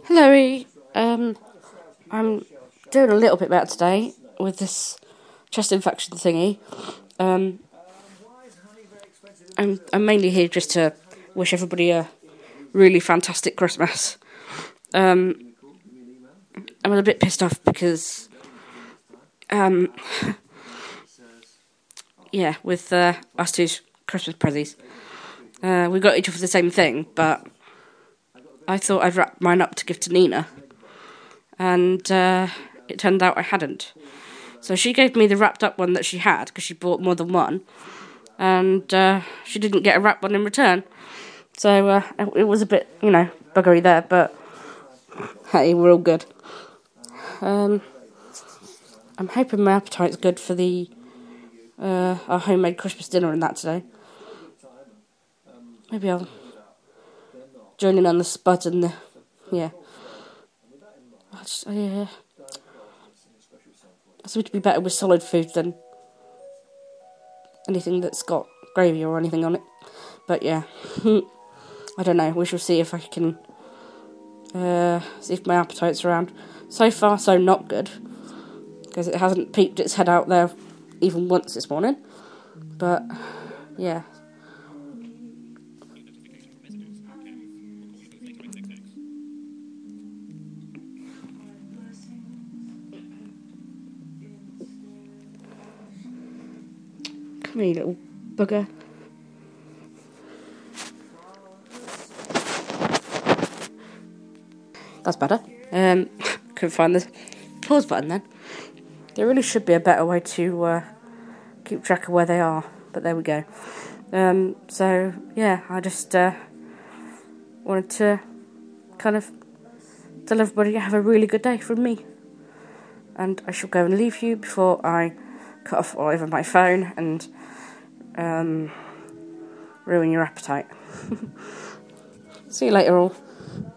Hello, I'm doing a little bit better today with this chest infection thingy. I'm mainly here just to wish everybody a really fantastic Christmas. I'm a bit pissed off because, with us two's Christmas presents, we got each other the same thing, but I thought I'd wrap mine up to give to Nina, and it turned out I hadn't. So she gave me the wrapped up one that she had, because she bought more than one, and she didn't get a wrapped one in return. So it was a bit, buggery there, but hey, we're all good. I'm hoping my appetite's good for our homemade Christmas dinner and that today. Maybe I'll join in on the spud and the, I seem to be better with solid food than anything that's got gravy or anything on it. But yeah, I don't know. We shall see if I can see if my appetite's around. So far, so not good, because it hasn't peeked its head out there even once this morning. But yeah. Come here, you little bugger. That's better. Couldn't find the pause button then. There really should be a better way to keep track of where they are, but there we go. So yeah, I just wanted to kind of tell everybody have a really good day from me, and I shall go and leave you before I cut off all over my phone and ruin your appetite. See you later all.